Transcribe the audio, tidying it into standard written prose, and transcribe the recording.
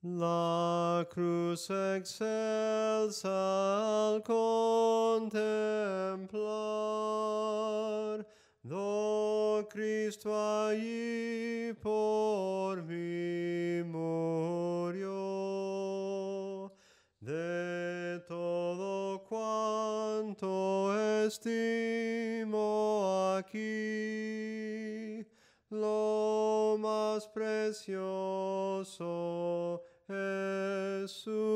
La cruz excelsa al contemplar, do Cristo allí por mí murió. De todo cuanto estimo aquí, lo más precioso es su